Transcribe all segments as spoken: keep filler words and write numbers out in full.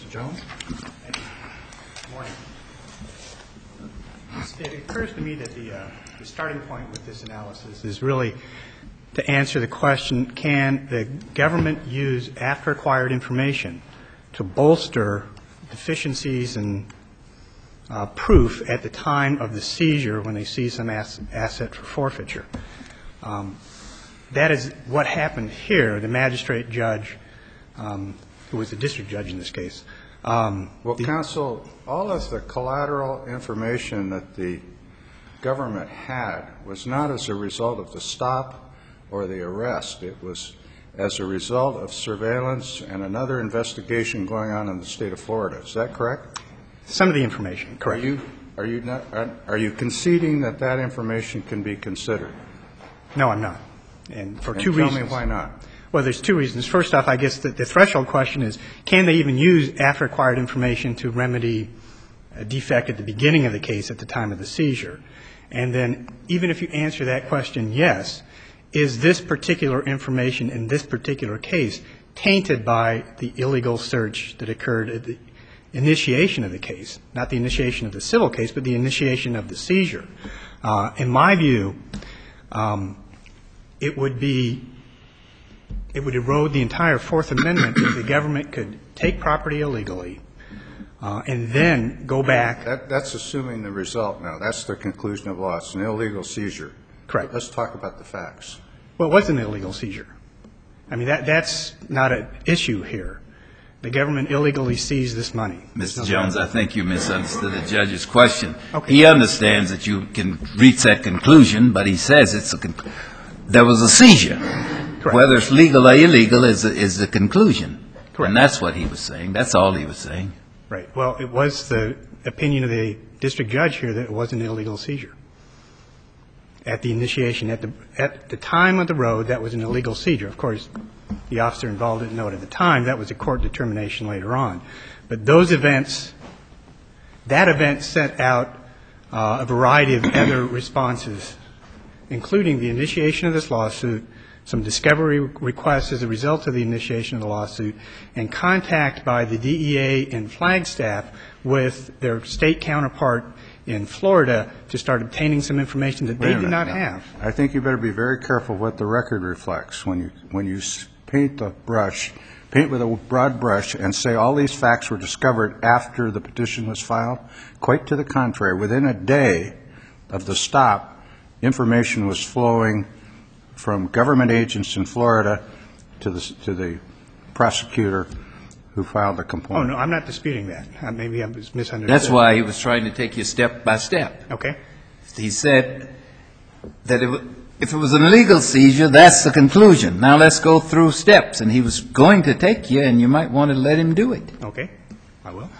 Mister Jones. Good morning. It occurs to me that the, uh, the starting point with this analysis is really to answer the question, can the government use after-acquired information to bolster deficiencies in uh, proof at the time of the seizure when they seize some ass- asset for forfeiture? Um, that is what happened here. The magistrate judge, um, who was the district judge in this case. Um, well, the, counsel, all of the collateral information that the government had was not as a result of the stop or the arrest. It was as a result of surveillance and another investigation going on in the state of Florida. Is that correct? Some of the information, correct. Are you, are you, not, are, are you conceding that that information can be considered? No, I'm not. And for and two tell reasons. Tell me why not. Well, there's two reasons. First off, I guess the, the threshold question is, can they even use after-acquired information to remedy a defect at the beginning of the case at the time of the seizure? And then even if you answer that question yes, is this particular information in this particular case tainted by the illegal search that occurred at the initiation of the case? Not the initiation of the civil case, but the initiation of the seizure. Uh, in my view, um, it would be it would erode the entire Fourth Amendment if the government could take property illegally uh, and then go back. That, that's assuming the result now. That's the conclusion of law. It's an illegal seizure. Correct. Let's talk about the facts. Well, it was an illegal seizure. I mean, that that's not an issue here. The government illegally seized this money. Mister Jones, I think you misunderstood the judge's question. Okay. He understands that you can reach that conclusion, but he says it's a con- there was a seizure. Correct. Whether it's legal or illegal is a, is the conclusion. Correct. And that's what he was saying. That's all he was saying. Right. Well, it was the opinion of the district judge here that it was an illegal seizure. At the initiation, at the at the time of the road, that was an illegal seizure. Of course, the officer involved didn't know it at the time. That was a court determination later on. But those events, that event sent out uh, a variety of other responses, including the initiation of this lawsuit, some discovery requests as a result of the initiation of the lawsuit, and contact by the D E A and Flagstaff with their state counterpart in Florida to start obtaining some information that they did not have. I think you better be very careful what the record reflects when you when you paint the brush, paint with a broad brush and say all these facts were discovered after the petition was filed. Quite to the contrary. Within a day of the stop, information was flowing from government agents in Florida to the to the prosecutor who filed the complaint. Oh, no, I'm not disputing that. Uh, maybe I was misunderstood. That's why he was trying to take you step by step. Okay. He said that it, if it was an illegal seizure, that's the conclusion. Now let's go through steps. And he was going to take you, and you might want to let him do it. Okay. I will.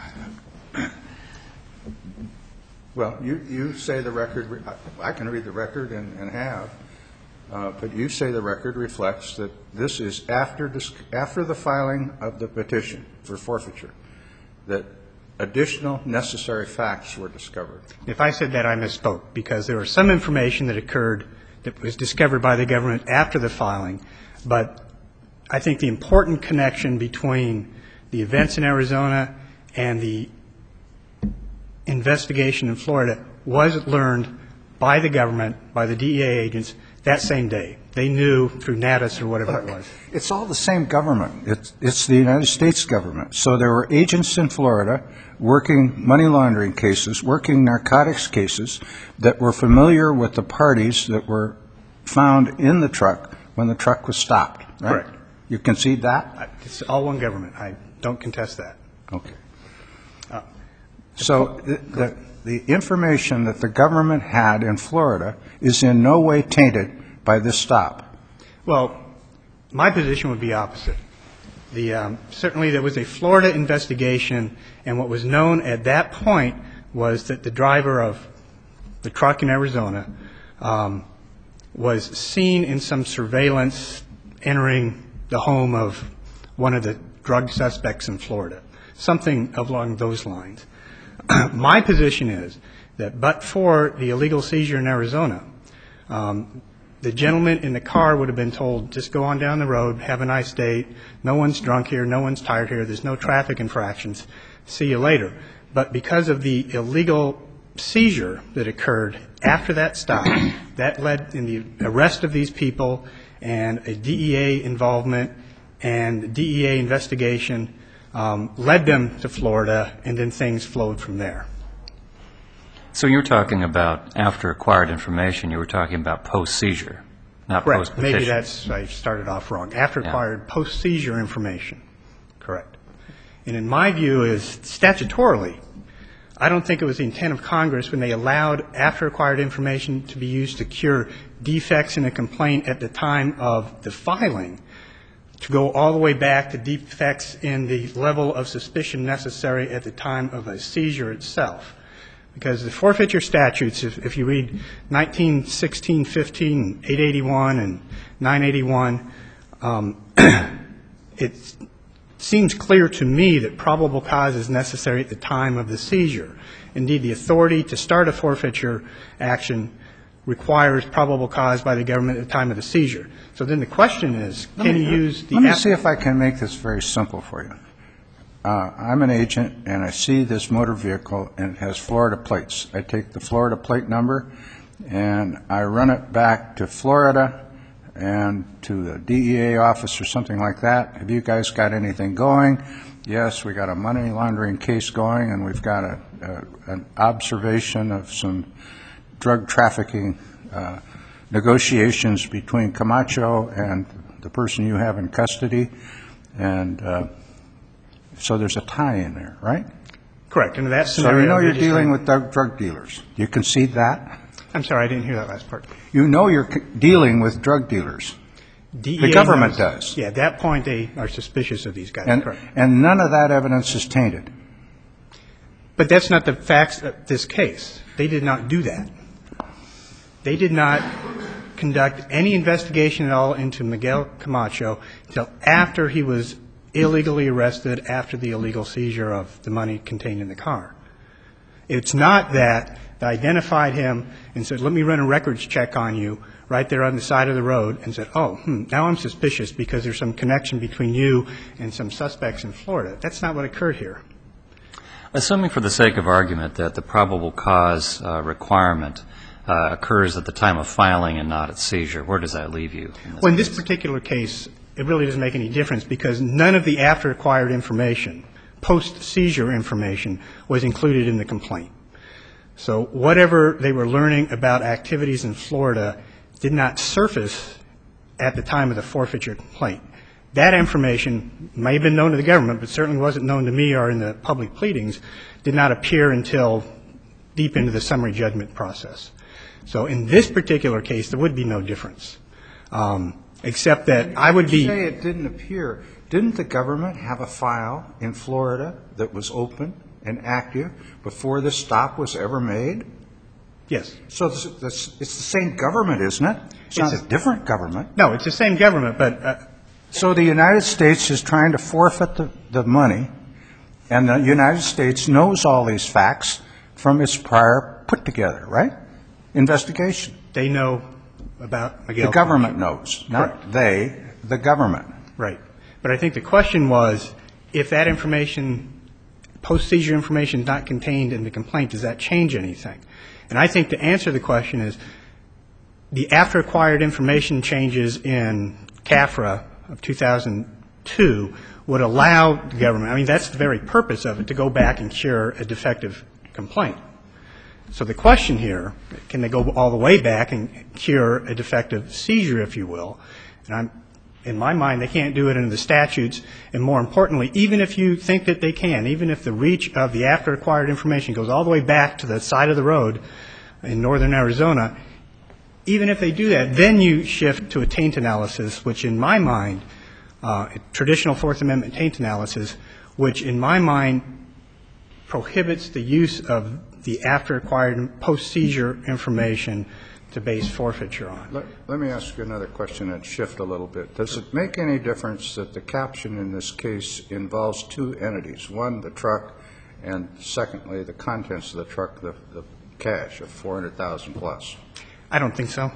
Well, you, you say the record, I can read the record and, and have, uh, but you say the record reflects that this is after, after the filing of the petition for forfeiture, that additional necessary facts were discovered. If I said that, I misspoke, because there was some information that occurred that was discovered by the government after the filing, but I think the important connection between the events in Arizona and the investigation in Florida was learned by the government, by the D E A agents, that same day. They knew through Natus or whatever Look, it was. it's all the same government. It's, it's the United States government. So there were agents in Florida working money laundering cases, working narcotics cases that were familiar with the parties that were found in the truck when the truck was stopped, right? Correct. You concede that? I- It's all one government. I don't contest that. Okay. Uh, So the, the, the information that the government had in Florida is in no way tainted by this stop. Well, my position would be opposite. The, um, certainly there was a Florida investigation, and what was known at that point was that the driver of the truck in Arizona um, was seen in some surveillance entering the home of one of the drug suspects in Florida, something along those lines. My position is that but for the illegal seizure in Arizona, um, the gentleman in the car would have been told, just go on down the road, have a nice day, no one's drunk here, no one's tired here, there's no traffic infractions, see you later. But because of the illegal seizure that occurred after that stop, that led in the arrest of these people and a D E A involvement and D E A investigation um, led them to Florida, and then things flowed from there. So you're talking about after acquired information, you were talking about post-seizure, not Correct. post-petition. Maybe that's, I started off wrong. After Yeah. acquired post-seizure information. Correct. And in my view is statutorily, I don't think it was the intent of Congress when they allowed after acquired information to be used to cure defects in a complaint at the time of the filing, to go all the way back to defects in the level of suspicion necessary at the time of a seizure itself. Because the forfeiture statutes, if, if you read nineteen, sixteen, fifteen, eight eighty-one, and nine eighty-one, um, it seems clear to me that probable cause is necessary at the time of the seizure. Indeed, the authority to start a forfeiture action requires probable cause by the government at the time of the seizure. So then the question is, can you use the... Let me app- see if I can make this very simple for you. Uh, I'm an agent, and I see this motor vehicle, and it has Florida plates. I take the Florida plate number, and I run it back to Florida and to the D E A office or something like that. Have you guys got anything going? Yes, we got a money laundering case going, and we've got a, a, an observation of some drug trafficking uh, negotiations between Camacho and the person you have in custody, and uh, so there's a tie in there, right? Correct. And in that So scenario... you know you're they just dealing went- with drug drug dealers. Do you concede that? I'm sorry, I didn't hear that last part. You know you're c- dealing with drug dealers. D E A The government knows- does. Yeah, at that point, they are suspicious of these guys. And, Correct. and none of that evidence is tainted. But that's not the facts of this case. They did not do that. They did not conduct any investigation at all into Miguel Camacho until after he was illegally arrested, after the illegal seizure of the money contained in the car. It's not that they identified him and said, let me run a records check on you right there on the side of the road, and said, oh, hmm, now I'm suspicious because there's some connection between you and some suspects in Florida. That's not what occurred here. Assuming for the sake of argument that the probable cause uh, requirement uh, occurs at the time of filing and not at seizure, where does that leave you? In this Well, in this case? particular case, it really doesn't make any difference because none of the after-acquired information, post-seizure information, was included in the complaint. So whatever they were learning about activities in Florida did not surface at the time of the forfeiture complaint. That information may have been known to the government, but certainly wasn't known to me or in the public pleadings, did not appear until deep into the summary judgment process. So in this particular case, there would be no difference, um, except that I would be... You say it didn't appear. Didn't the government have a file in Florida that was open and active before this stop was ever made? Yes. So this, this, it's the same government, isn't it? It's, It's not a- a different government. No, it's the same government, but uh, So the United States is trying to forfeit the, the money, and the United States knows all these facts from its prior put-together, right? Investigation. they know about Miguel The government knows, not Correct. they, the government. Right. But I think the question was, if that information, post-seizure information is not contained in the complaint, does that change anything? And I think the answer to the question is, the after-acquired information changes in C A F R A of two thousand two would allow the government, I mean, that's the very purpose of it, to go back and cure a defective complaint. So the question here, can they go all the way back and cure a defective seizure, if you will? And I'm, in my mind, they can't do it under the statutes. And more importantly, even if you think that they can, even if the reach of the after-acquired information goes all the way back to the side of the road in northern Arizona, even if they do that, then you shift to a taint analysis, which in my mind, uh, a traditional Fourth Amendment taint analysis, which in my mind prohibits the use of the after-acquired and post-seizure information to base forfeiture on. Let, let me ask you another question and shift a little bit. Does it make any difference that the caption in this case involves two entities? One, the truck, and secondly, the contents of the truck, the, the cash of four hundred thousand plus? I don't think so.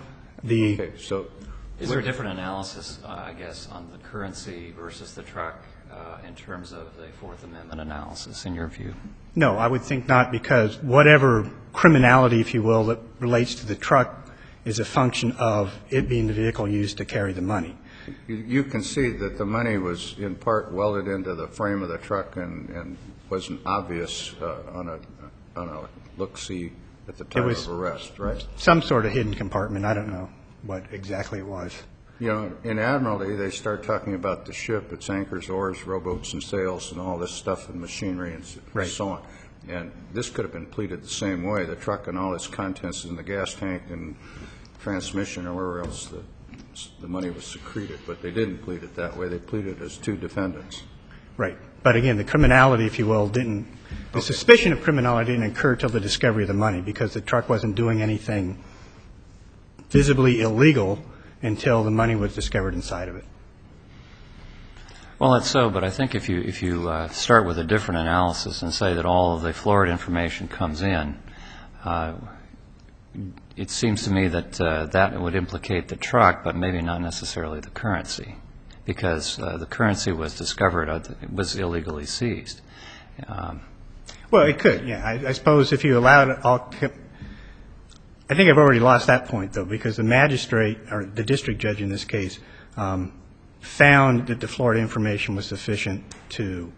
The Okay, so Is there a different analysis, uh, I guess, on the currency versus the truck uh, in terms of the Fourth Amendment analysis, in your view? No, I would think not, because whatever criminality, if you will, that relates to the truck is a function of it being the vehicle used to carry the money. you, you concede that the money was in part welded into the frame of the truck and, and wasn't obvious uh, on a on a look-see at the time was- of arrest, right? Some sort of hidden compartment. I don't know what exactly it was. You know, in Admiralty, they start talking about the ship, its anchors, oars, rowboats, and sails, and all this stuff, and machinery, and s- Right. so on. And this could have been pleaded the same way. The truck and all its contents in the gas tank and transmission or wherever else the, the money was secreted. But they didn't plead it that way. They pleaded as two defendants. Right. But again, the criminality, if you will, didn't, the suspicion of criminality didn't occur till the discovery of the money, because the truck wasn't doing anything visibly illegal until the money was discovered inside of it. Well, that's so, but I think if you if you uh, start with a different analysis and say that all of the Florida information comes in, uh, it seems to me that uh, that would implicate the truck, but maybe not necessarily the currency, because uh, the currency was discovered, uh, was illegally seized. Um, Well, it could, yeah. I, I suppose if you allowed it all, I think I've already lost that point, though, because the magistrate, or the district judge in this case, um, found that the Florida information was sufficient to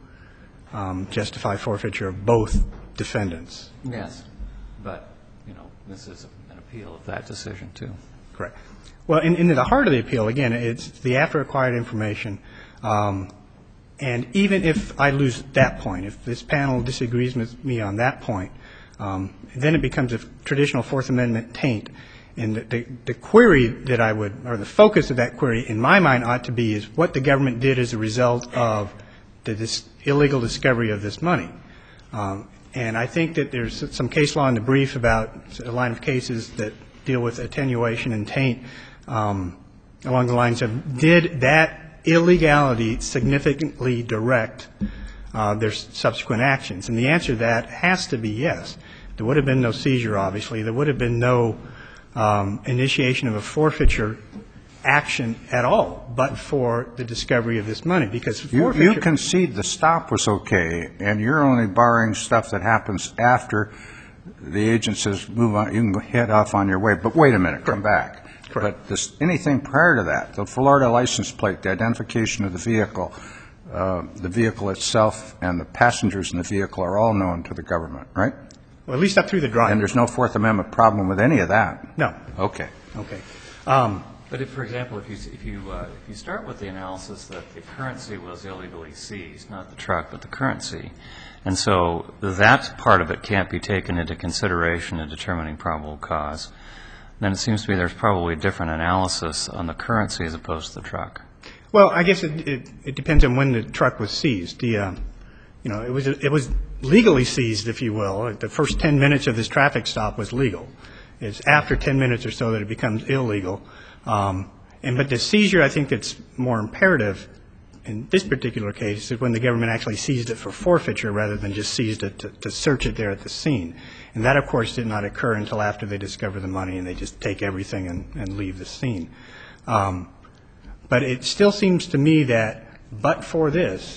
um, justify forfeiture of both defendants. yes, but, you know, this is an appeal of that decision, too. Correct. Well, in, in the heart of the appeal, again, it's the after-acquired information. Um, and even if I lose that point, if this panel disagrees with me on that point, um, then it becomes a traditional Fourth Amendment taint. And the, the, the query that I would, or the focus of that query in my mind ought to be is what the government did as a result of the dis, illegal discovery of this money. Um, and I think that there's some case law in the brief about a line of cases that deal with attenuation and taint um, along the lines of, did that illegality significantly direct uh, their subsequent actions? And the answer to that has to be yes. There would have been no seizure, obviously. There would have been no um, initiation of a forfeiture action at all, but for the discovery of this money, because You, forfeiture... you concede the stop was okay, and you're only barring stuff that happens after the agent says, move on, you can head off on your way. But wait a minute, come back. Correct. But this, anything prior to that, the Florida license plate, the identification of the vehicle, uh, the vehicle itself, and the passengers in the vehicle are all known to the government, right? Well, at least up through the drive. And there's no Fourth Amendment problem with any of that? No. Okay. Okay. Um, But if, for example, if you if you uh, if you start with the analysis that the currency was illegally seized, not the truck, but the currency, and so that part of it can't be taken into consideration in determining probable cause, then it seems to me there's probably a different analysis on the currency as opposed to the truck. well, I guess it, it, it depends on when the truck was seized. The, uh, you know, it was it was legally seized, if you will. The first ten minutes of this traffic stop was legal. It's after ten minutes or so that it becomes illegal. Um, and but the seizure, I think that's more imperative in this particular case, is when the government actually seized it for forfeiture rather than just seized it to, to search it there at the scene. And that, of course, did not occur until after they discover the money and they just take everything and, and leave the scene. Um, but it still seems to me that, but for this,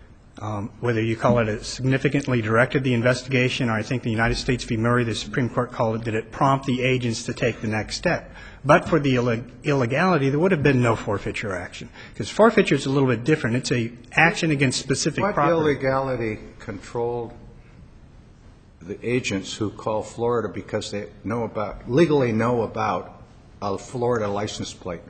um, whether you call it a significantly directed the investigation, or I think the United States v. Murray, the Supreme Court called it, did it prompt the agents to take the next step. But for the illeg- illegality, there would have been no forfeiture action. Because forfeiture is a little bit different. It's a action against specific What property. illegality controlled the agents who call Florida because they know about, legally know about a Florida license plate?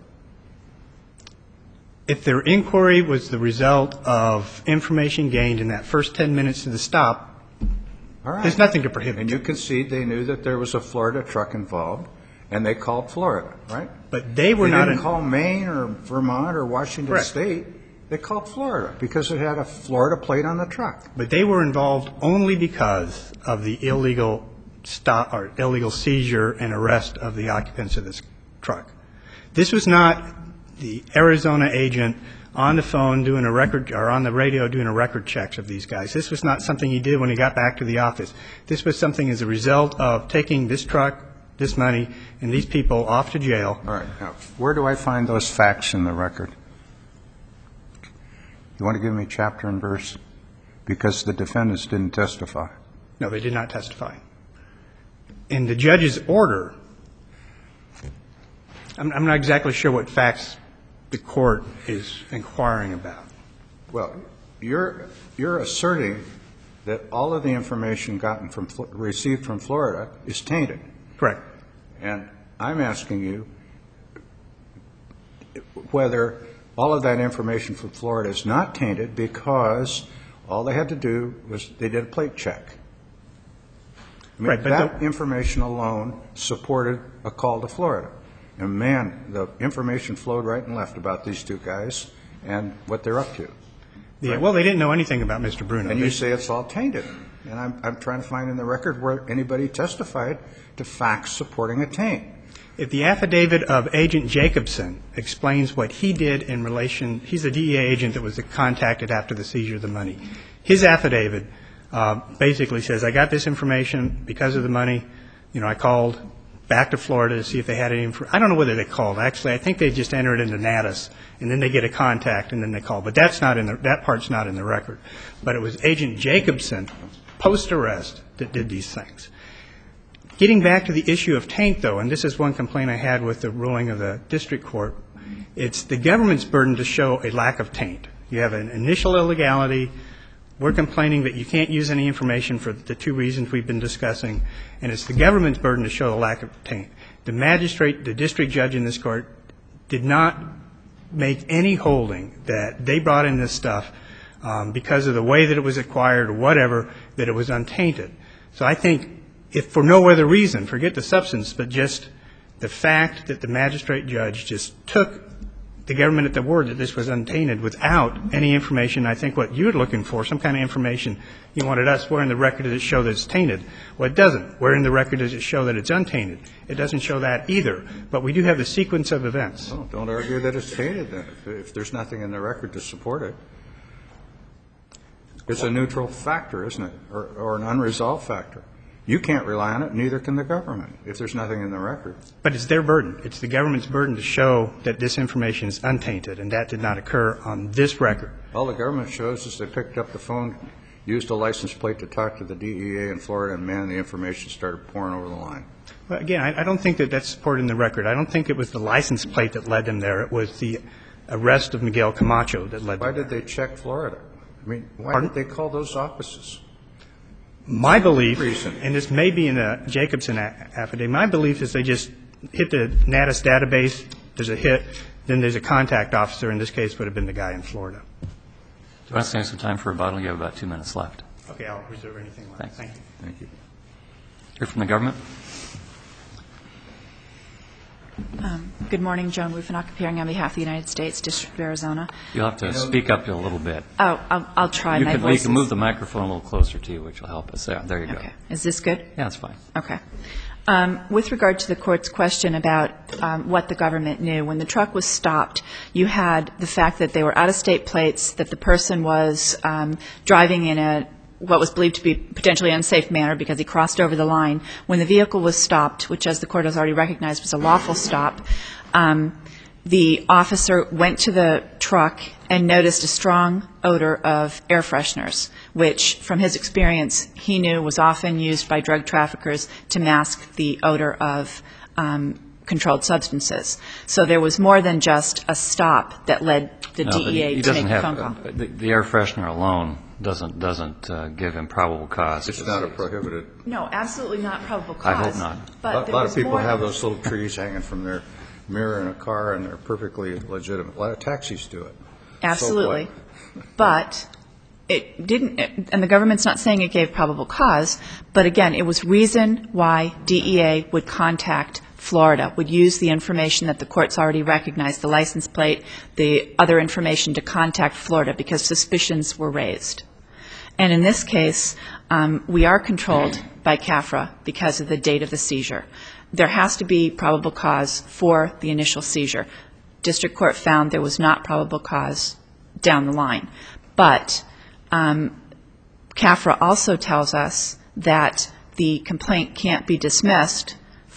If their inquiry was the result of information gained in that first ten minutes of the stop, All right. there's nothing to prohibit. And you concede they knew that there was a Florida truck involved, and they called Florida, right? But they were They not... didn't in- call Maine or Vermont or Washington Correct. State. They called Florida because it had a Florida plate on the truck. But they were involved only because of the illegal stop or illegal seizure and arrest of the occupants of this truck. This was not the Arizona agent on the phone doing a record, or on the radio doing a record checks of these guys. This was not something he did when he got back to the office. This was something as a result of taking this truck this money and these people off to jail. All right. Now, where do I find those facts in the record? You want to give me chapter and verse? Because the defendants didn't testify. No, they did not testify. In the judge's order, I'm, I'm not exactly sure what facts the court is inquiring about. Well, you're you're asserting that all of the information gotten from received from Florida is tainted. Correct. And I'm asking you whether all of that information from Florida is not tainted because all they had to do was they did a plate check. I mean, right, but that the, information alone supported a call to Florida. And, man, the information flowed right and left about these two guys and what they're up to. yeah, right? well, they didn't know anything about Mister Bruno. And They, you say it's all tainted. And I'm, I'm trying to find in the record where anybody testified to facts supporting a taint. If the affidavit of Agent Jacobson explains what he did in relation, he's a D E A agent that was contacted after the seizure of the money. His affidavit uh, basically says, I got this information because of the money. You know, I called back to Florida to see if they had any information. I don't know whether they called. Actually, I think they just enter it into Natus, and then they get a contact, and then they call. But that's not in the, that part's not in the record. But it was Agent Jacobson, post-arrest, that did these things. Getting back to the issue of taint, though, and this is one complaint I had with the ruling of the district court, it's the government's burden to show a lack of taint. You have an initial illegality. We're complaining that you can't use any information for the two reasons we've been discussing, and it's the government's burden to show a lack of taint. The magistrate, the district judge in this court, did not make any holding that they brought in this stuff um, because of the way that it was acquired or whatever, that it was untainted. So I think if for no other reason, forget the substance, but just the fact that the magistrate judge just took the government at the word that this was untainted without any information, I think what you're looking for, some kind of information you wanted us, where in the record does it show that it's tainted? Well, it doesn't. Where in the record does it show that it's untainted? It doesn't show that either. But we do have the sequence of events. Well, don't argue that it's tainted then, if, if there's nothing in the record to support it. It's a neutral factor, isn't it, or, or an unresolved factor. You can't rely on it, neither can the government, if there's nothing in the record. But it's their burden. It's the government's burden to show that this information is untainted, and that did not occur on this record. All the government shows is they picked up the phone, used a license plate to talk to the D E A in Florida, and, man, the information started pouring over the line. Well, again, I, I don't think that that's supported in the record. I don't think it was the license plate that led them there. It was the arrest of Miguel Camacho that led Why them there. did they check Florida? I mean, why Pardon? did they call those offices? My belief, Reason. and this may be in the Jacobson a- affidavit, my belief is they just hit the Natus database, there's a hit, then there's a contact officer. In this case, would have been the guy in Florida. Do you want to save some time for rebuttal? You have about two minutes left. Okay, I'll reserve anything left. Thanks. Thank you. Thank you. Hear from the government? Um, Good morning, Joan Rufinock, appearing on behalf of the United States District of Arizona. You'll have to speak up a little bit. Oh, I'll, I'll try. You My can, voice you can move is- the microphone a little closer to you, which will help us. There, there you go. Okay. Is this good? Yeah, that's fine. Okay. Um, With regard to the court's question about um, what the government knew, when the truck was stopped, you had the fact that they were out-of-state plates, that the person was um, driving in a what was believed to be potentially unsafe manner because he crossed over the line. When the vehicle was stopped, which as the court has already recognized was a lawful stop, um, the officer went to the truck and noticed a strong odor of air fresheners, which from his experience he knew was often used by drug traffickers to mask the odor of um, controlled substances. So there was more than just a stop that led the No, but D E A he to doesn't make a have, phone call. uh, the, the air freshener alone doesn't doesn't uh, give him probable cause. It's not a prohibited. No, absolutely not probable I cause. hope not. A But lot, there lot was of people more have than- those little trees hanging from their mirror in a car, and they're perfectly legitimate. A lot of taxis do it. Absolutely. So what? But it didn't, and the government's not saying it gave probable cause, but again, it was reason why D E A would contact Florida, would use the information that the courts already recognized, the license plate, the other information to contact Florida because suspicions were raised. And in this case, um, we are controlled by C A F R A because of the date of the seizure. There has to be probable cause for the initial seizure. District Court found there was not probable cause down the line. But um, C A F R A also tells us that the complaint can't be dismissed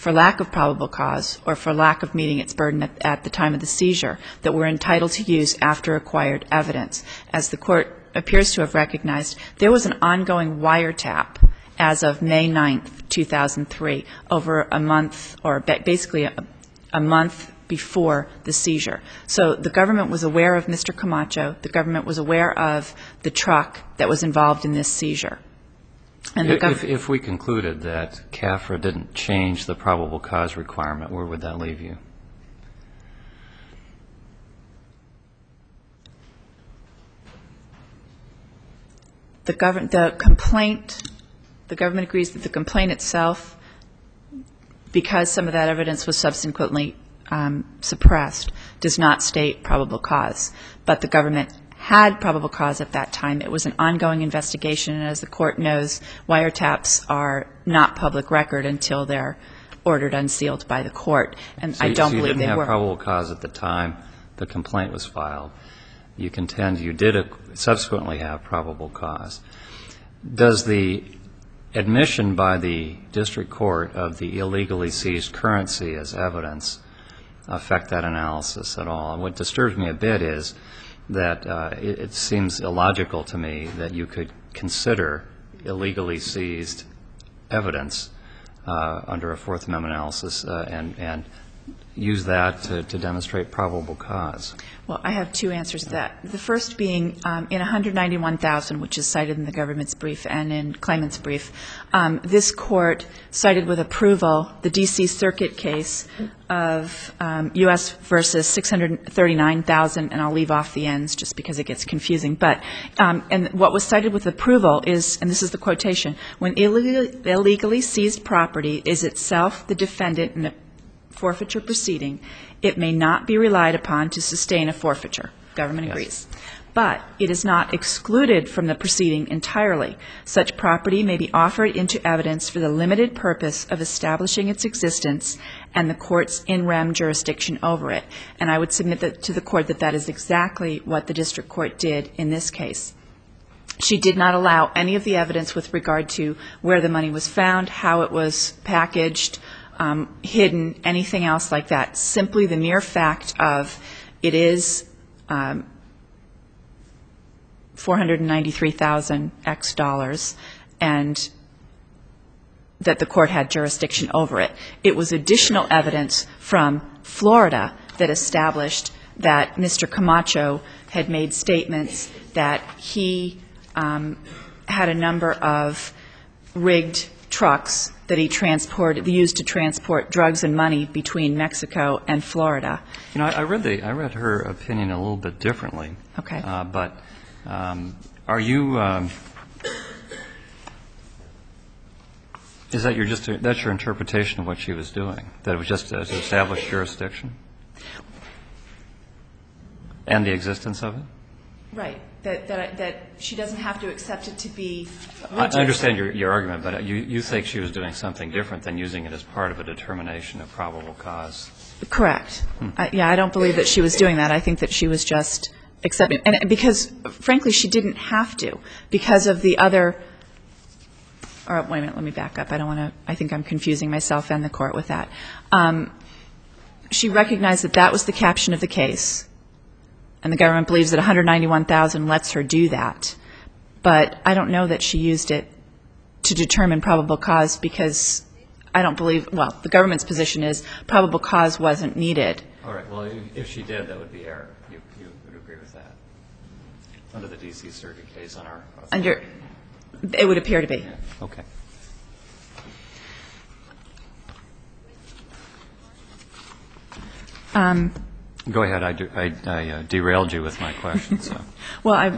for lack of probable cause or for lack of meeting its burden at, at the time of the seizure that we're entitled to use after acquired evidence. As the Court appears to have recognized, there was an ongoing wiretap as of May ninth, two thousand three, over a month, or basically a, a month before the seizure. So the government was aware of Mister Camacho. The government was aware of the truck that was involved in this seizure. And the if, if we concluded that C A F R A didn't change the probable cause requirement, where would that leave you? The government, the complaint, the government agrees that the complaint itself, because some of that evidence was subsequently um, suppressed, does not state probable cause. But the government had probable cause at that time. It was an ongoing investigation, and as the Court knows, wiretaps are not public record until they're ordered unsealed by the Court, and so I don't so believe they you didn't were. have probable cause at the time the complaint was filed. You contend you did subsequently have probable cause. Does the admission by the district court of the illegally seized currency as evidence affect that analysis at all? And what disturbs me a bit is that uh, it, it seems illogical to me that you could consider illegally seized evidence uh, under a Fourth Amendment analysis uh, and, and use that to, to demonstrate probable cause. Well, I have two answers to that. The first being um, in one hundred ninety-one thousand, which is cited in the government's brief and in claimant's brief, um, this Court cited with approval the D C Circuit case of um, U S versus six hundred thirty-nine thousand, and I'll leave off the ends just because it gets confusing. But um, and what was cited with approval is, and this is the quotation, when illegally, illegally seized property is itself the defendant in a forfeiture proceeding, it may not be relied upon to sustain a forfeiture. Government Yes. agrees. But it is not excluded from the proceeding entirely. Such property may be offered into evidence for the limited purpose of establishing its existence and the Court's in rem jurisdiction over it. And I would submit that to the Court that that is exactly what the district court did in this case. She did not allow any of the evidence with regard to where the money was found, how it was packaged, Um, hidden, anything else like that. Simply the mere fact of it is um, four hundred ninety-three thousand X dollars, and that the Court had jurisdiction over it. It was additional evidence from Florida that established that Mister Camacho had made statements that he um, had a number of rigged trucks that he transported, used to transport drugs and money between Mexico and Florida. You know, I, I read the I read her opinion a little bit differently. Okay. Uh, but um, are you? Um, is that your just a, that's your interpretation of what she was doing? That it was just to, to establish jurisdiction and the existence of it? Right. That, that, that she doesn't have to accept it to be I understand your, your argument, but you, you think she was doing something different than using it as part of a determination of probable cause. Correct. Hmm. Uh, yeah, I don't believe that she was doing that. I think that she was just accepting. And because, frankly, she didn't have to because of the other – or wait a minute, let me back up. I don't want to – I think I'm confusing myself and the Court with that. Um, she recognized that that was the caption of the case. And the government believes that one hundred ninety-one thousand lets her do that. But I don't know that she used it to determine probable cause because I don't believe, well, the government's position is probable cause wasn't needed. All right. Well, if she did, that would be error. You, you would agree with that? Under the D C Circuit case on our authority. Under, it would appear to be. Yeah. Okay. Um, Go ahead. I, do, I, I uh, derailed you with my question. So. Well, I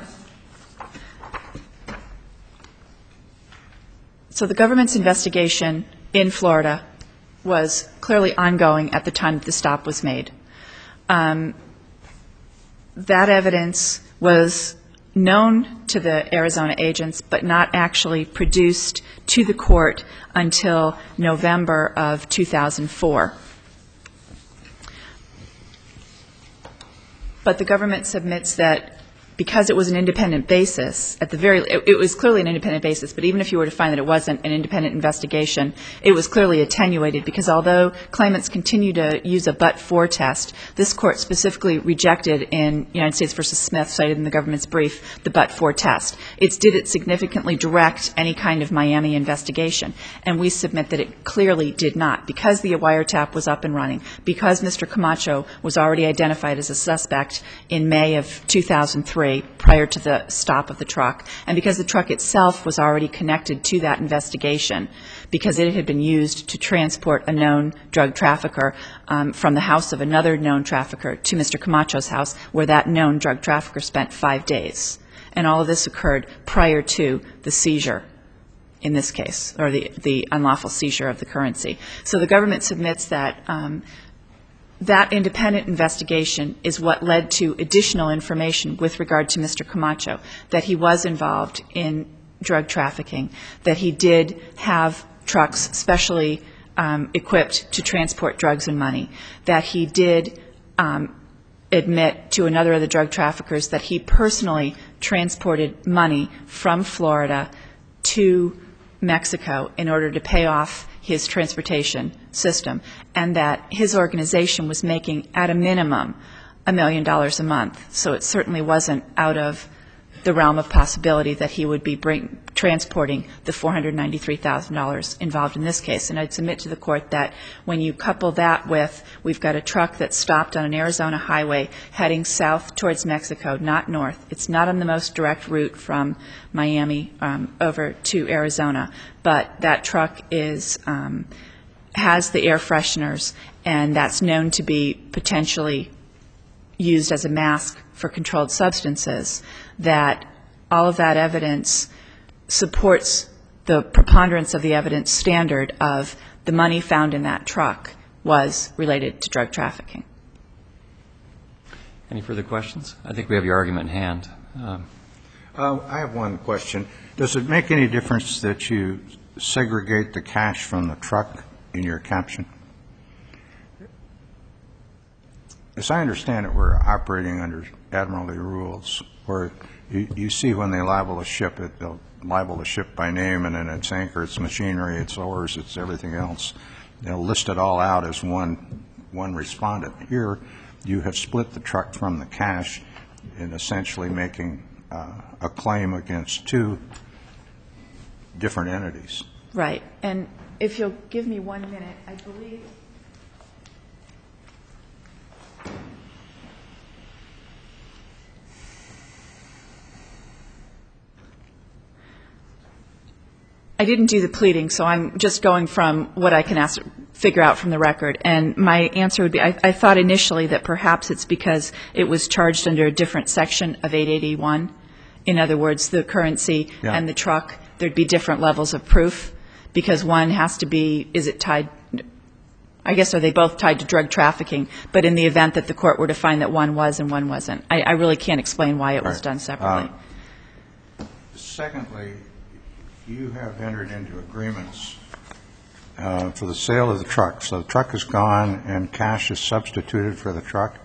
so the government's investigation in Florida was clearly ongoing at the time that the stop was made. Um, that evidence was known to the Arizona agents, but not actually produced to the Court until November of two thousand four. But the government submits that because it was an independent basis, at the very, it, it was clearly an independent basis, but even if you were to find that it wasn't an independent investigation, it was clearly attenuated, because although claimants continue to use a but-for test, this Court specifically rejected in United States versus Smith, cited in the government's brief, the but-for test. It's did it significantly direct any kind of Miami investigation, and we submit that it clearly did not, because the wiretap was up and running, because Mister Camacho was already identified as a suspect in May of two thousand three, prior to the stop of the truck, and because the truck itself was already connected to that investigation, because it had been used to transport a known drug trafficker um, from the house of another known trafficker to Mister Camacho's house, where that known drug trafficker spent five days. And all of this occurred prior to the seizure in this case, or the, the unlawful seizure of the currency. So the government submits that um, that independent investigation is what led to additional information with regard to Mister Camacho, that he was involved in drug trafficking, that he did have trucks specially um, equipped to transport drugs and money, that he did um, admit to another of the drug traffickers that he personally transported money from Florida to Mexico in order to pay off his transportation system, and that his organization was making, at a minimum, a million dollars a month. So it certainly wasn't out of the realm of possibility that he would be bring, transporting the four hundred ninety-three thousand dollars involved in this case. And I'd submit to the Court that when you couple that with, we've got a truck that stopped on an Arizona highway heading south towards Mexico, not north. It's not on the most direct route from Miami um, over to Arizona, but that truck is um, has the air fresheners, and that's known to be potentially used as a mask for controlled substances, that all of that evidence supports the preponderance of the evidence standard of the money found in that truck was related to drug trafficking. Any further questions? I think we have your argument in hand. Um, Uh, I have one question. Does it make any difference that you segregate the cash from the truck in your caption? As I understand it, we're operating under Admiralty rules, where you, you see when they libel a ship, it, they'll libel the ship by name, and then its anchor, its machinery, its oars, its everything else. They'll list it all out as one one respondent. Here, you have split the truck from the cash in essentially making uh, a claim against two different entities. Right. And if you'll give me one minute, I believe I didn't do the pleading, so I'm just going from what I can ask, figure out from the record. And my answer would be, I, I thought initially that perhaps it's because it was charged under a different section of eight eighty-one. In other words, the currency Yeah. and the truck, there'd be different levels of proof, because one has to be, is it tied, I guess are they both tied to drug trafficking, but in the event that the court were to find that one was and one wasn't. I, I really can't explain why it was Right. done separately. Um, Secondly, you have entered into agreements uh, for the sale of the truck. So the truck is gone and cash is substituted for the truck.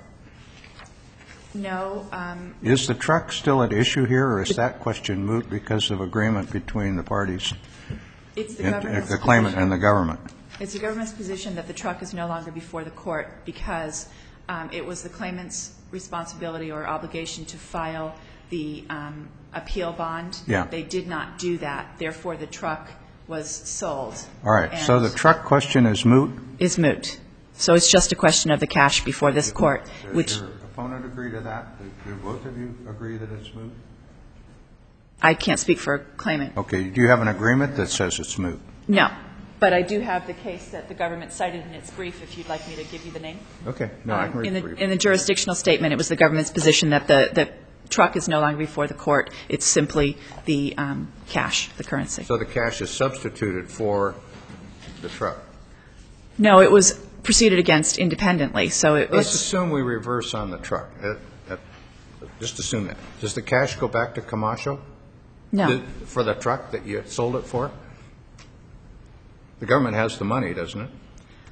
No. Um, Is the truck still at issue here, or is that question moot because of agreement between the parties, it's the and- government's the claimant position. and the government? It's the government's position that the truck is no longer before the court because um, it was the claimant's responsibility or obligation to file the um, appeal bond. Yeah. They did not do that. Therefore, the truck was sold. All right, so and the truck question is moot? is moot. So it's just a question of the cash before this court, which Does your opponent agree to that? Do do both of you agree that it's moot? I can't speak for a claimant. Okay, do you have an agreement that says it's moot? No. But I do have the case that the government cited in its brief, if you'd like me to give you the name. Okay, no, I Um, can read in the the brief. In the jurisdictional statement, it was the government's position that the, the truck is no longer before the court. It's simply the um, cash, the currency. So the cash is substituted for the truck? No, it was proceeded against independently, so it Let's was, assume we reverse on the truck. Uh, uh, Just assume that. Does the cash go back to Camacho? no. The- For the truck that you sold it for? The government has the money, doesn't it?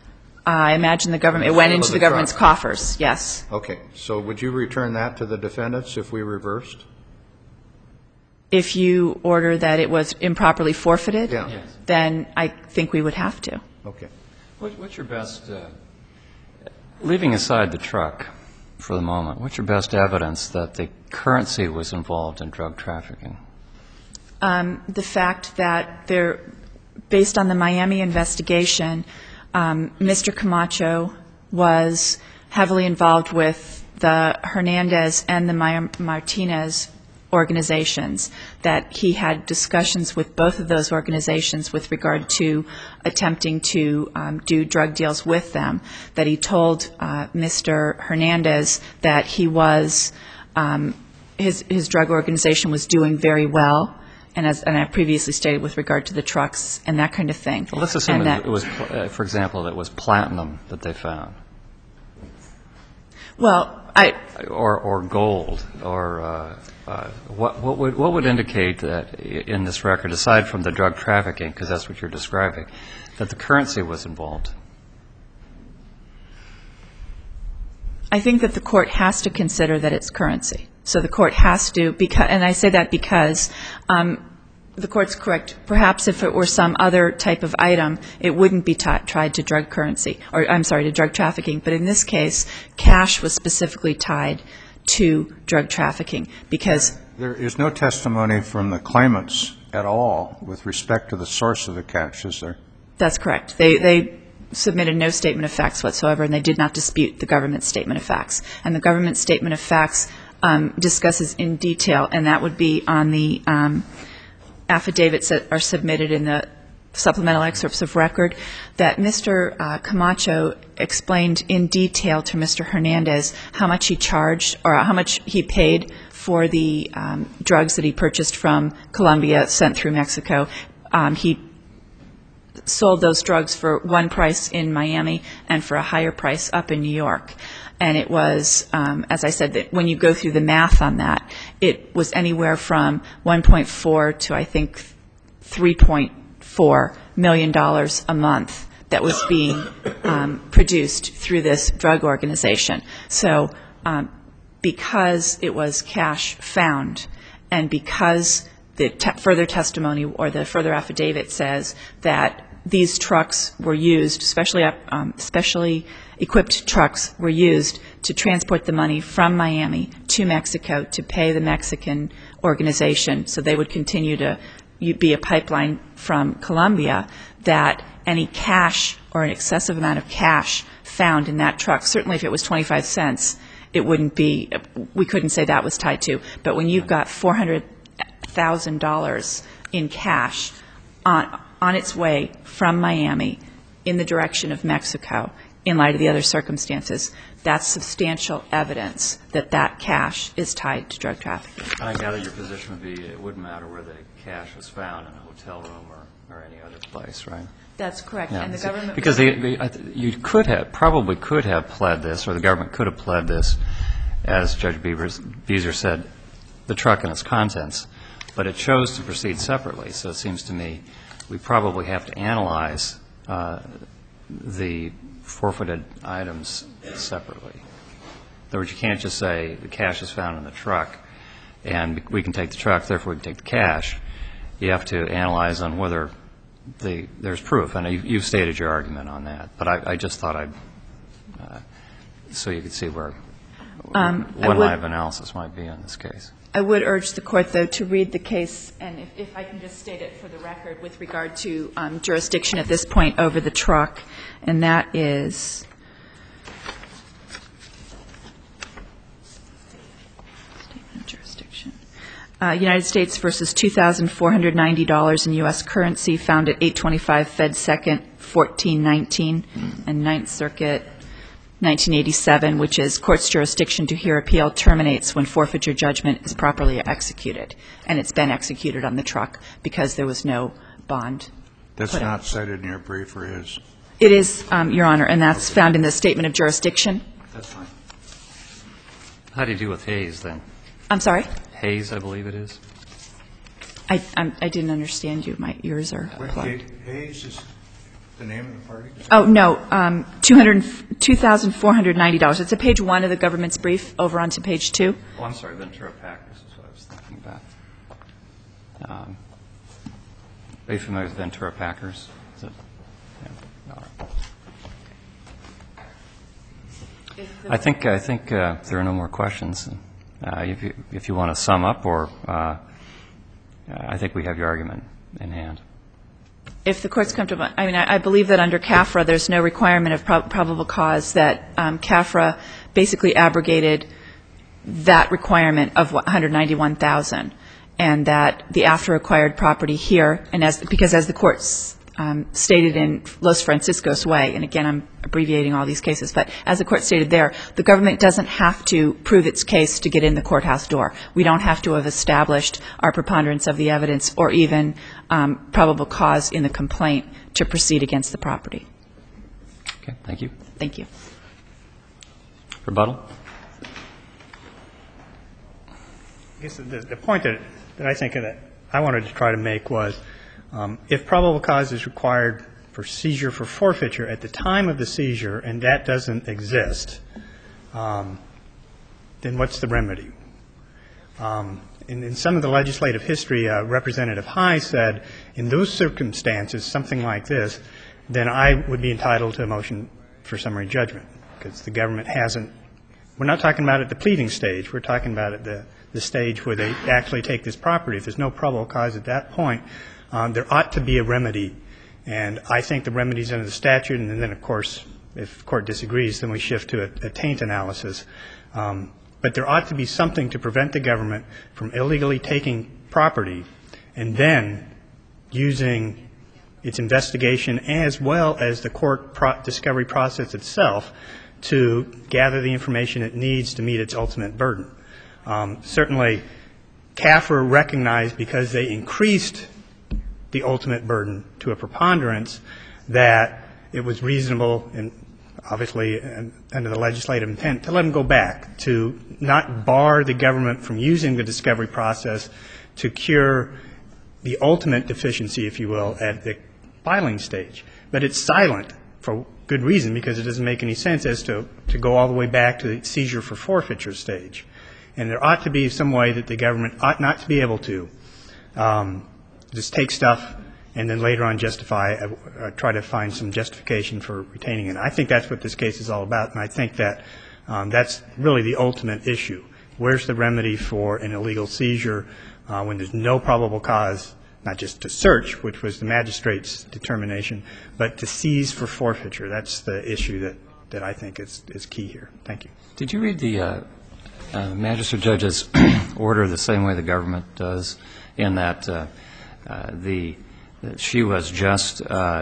I imagine the government, it went sale of into the the government's truck. coffers, yes. Okay, so would you return that to the defendants if we reversed? If you order that it was improperly forfeited, Yeah. Yes. then I think we would have to. Okay. What- What's your best, uh, leaving aside the truck for the moment, what's your best evidence that the currency was involved in drug trafficking? Um, the fact that there, based on the Miami investigation, um, Mister Camacho was heavily involved with the Hernandez and the Ma- Martinez organizations, that he had discussions with both of those organizations with regard to attempting to um, do drug deals with them, that he told uh, Mister Hernandez that he was, um, his, his drug organization was doing very well, and as and I previously stated with regard to the trucks and that kind of thing. Well, let's assume And it that- it was, uh, for example, that it was platinum that they found, Well, I, or or gold, or uh, uh, what what would what would indicate that i- in this record, aside from the drug trafficking, because that's what you're describing, that the currency was involved? I think that the court has to consider that it's currency. So the court has to, because, and I say that because um, the court's correct. Perhaps if it were some other type of item, it wouldn't be ti tried to drug currency, or I'm sorry, to drug trafficking. But in this case, cash was specifically tied to drug trafficking because There is no testimony from the claimants at all with respect to the source of the cash, is there? that's correct. They, they submitted no statement of facts whatsoever, and they did not dispute the government's statement of facts. And the government's statement of facts um, discusses in detail, and that would be on the um, affidavits that are submitted in the supplemental excerpts of record, that Mister Uh, Camacho explained in detail to Mister Hernandez how much he charged, or how much he paid for the um, drugs that he purchased from Colombia, sent through Mexico. Um, he sold those drugs for one price in Miami and for a higher price up in New York. And it was, um, as I said, that when you go through the math on that, it was anywhere from one point four to, I think, three point four million dollars a month that was being um, produced through this drug organization. So um, because it was cash found, and because the te- further testimony or the further affidavit says that these trucks were used, especially um, specially equipped trucks were used to transport the money from Miami to Mexico to pay the Mexican organization so they would continue to be a pipeline from Colombia, that any cash or an excessive amount of cash found in that truck, certainly if it was twenty-five cents, it wouldn't be, we couldn't say that was tied to. But when you've got four hundred thousand dollars in cash on, on its way from Miami in the direction of Mexico, in light of the other circumstances, that's substantial evidence that that cash is tied to drug trafficking. I gather your position would be it wouldn't matter where the cash was found, in a hotel room or, or any other place, right? That's correct. Yeah. And the government... Because the, the, I th- you could have, probably could have pled this, or the government could have pled this, as Judge Beavers, Beezer said, the truck and its contents, but it chose to proceed separately. So it seems to me we probably have to analyze uh, the forfeited items separately. In other words, you can't just say the cash is found in the truck and we can take the truck, therefore we can take the cash. You have to analyze on whether the, there's proof. And you, you've stated your argument on that. But I, I just thought I'd, uh, so you could see where Um, I one would- line of analysis might be in this case. I would urge the Court, though, to read the case, and if, if I can just state it for the record, with regard to um, jurisdiction at this point over the truck, and that is statement of jurisdiction. Uh, United States versus two thousand four hundred ninety dollars in U S currency, found at eight twenty-five Fed Second, fourteen nineteen, and Ninth Circuit, nineteen eighty-seven, which is court's jurisdiction to hear appeal terminates when forfeiture judgment is properly executed. And it's been executed on the truck because there was no bond. That's Put not up. cited in your brief, or is? It is, um, Your Honor, and that's found in the statement of jurisdiction. That's fine. How do you do with Hayes, then? I'm sorry? Hayes, I believe it is. I, I'm, I didn't understand you. My ears are plugged. Hayes is, The name of the party? Oh, no, um, two thousand four hundred ninety dollars. It's a page one of the government's brief, over onto page two. Oh, I'm sorry, Ventura Packers is what I was thinking about. Um, Are you familiar with Ventura Packers? Is it? Yeah. All right. I think, I think uh, if there are no more questions, uh, if you, if you want to sum up, or uh, I think we have your argument in hand. If the court's comfortable, I mean, I, I believe that under C A F R A, there's no requirement of prob- probable cause, that um, C A F R A basically abrogated that requirement of one hundred ninety-one thousand, and that the after acquired property here, and as because as the court's um, stated in Los Franciscos Way, and again, I'm abbreviating all these cases, but as the court stated there, the government doesn't have to prove its case to get in the courthouse door. We don't have to have established our preponderance of the evidence or even um, probable cause in the complaint to proceed against the property. Okay, thank you. Thank you. Rebuttal? I guess the, the point that, that I think that I wanted to try to make was, um, if probable cause is required for seizure for forfeiture at the time of the seizure, and that doesn't exist, um, then what's the remedy? Um, in, in some of the legislative history, uh, Representative High said, in those circumstances, something like this, then I would be entitled to a motion for summary judgment, because the government hasn't. We're not talking about at the pleading stage. We're talking about at the, the stage where they actually take this property. If there's no probable cause at that point, um, there ought to be a remedy. And I think the remedy's under the statute, and then, of course, if the court disagrees, then we shift to a, a taint analysis. Um, but there ought to be something to prevent the government from illegally taking property and then using its investigation as well as the court pro- discovery process itself to gather the information it needs to meet its ultimate burden. Um, certainly, C A F R A recognized, because they increased the ultimate burden to a preponderance, that it was reasonable and obviously and under the legislative intent to let them go back, to not bar the government from using the discovery process to cure the ultimate deficiency, if you will, at the filing stage. But it's silent for good reason, because it doesn't make any sense as to, to go all the way back to the seizure for forfeiture stage. And there ought to be some way that the government ought not to be able to um, just take stuff and then later on justify, uh, uh, try to find some justification for retaining it. I think that's what this case is all about, and I think that um, that's really the ultimate issue. Where's the remedy for an illegal seizure uh, when there's no probable cause, not just to search, which was the magistrate's determination, but to seize for forfeiture? That's the issue that, that I think is, is key here. Thank you. Did you read the uh, uh, magistrate judge's order the same way the government does, in that uh, uh, the that she was just uh,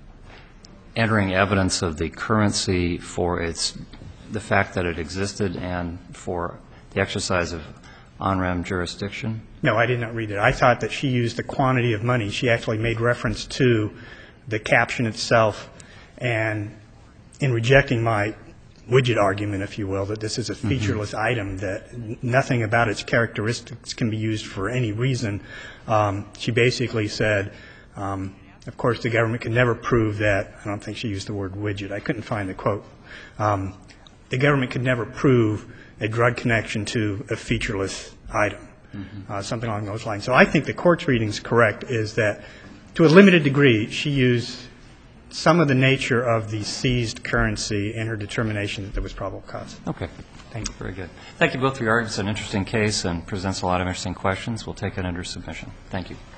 entering evidence of the currency for its the fact that it existed and for the exercise of on-rem jurisdiction? No, I did not read it. I thought that she used the quantity of money. She actually made reference to the caption itself, and in rejecting my widget argument, if you will, that this is a featureless mm-hmm. item, that n- nothing about its characteristics can be used for any reason, um, she basically said, um, of course, the government can never prove that. I don't think she used the word widget. I couldn't find the quote. Um, the government could never prove a drug connection to a featureless item, mm-hmm. uh, something along those lines. So I think the court's reading is correct, is that to a limited degree, she used some of the nature of the seized currency in her determination that there was probable cause. Okay. Thank you. Very good. Thank you both for your arguments. It's an interesting case and presents a lot of interesting questions. We'll take it under submission. Thank you.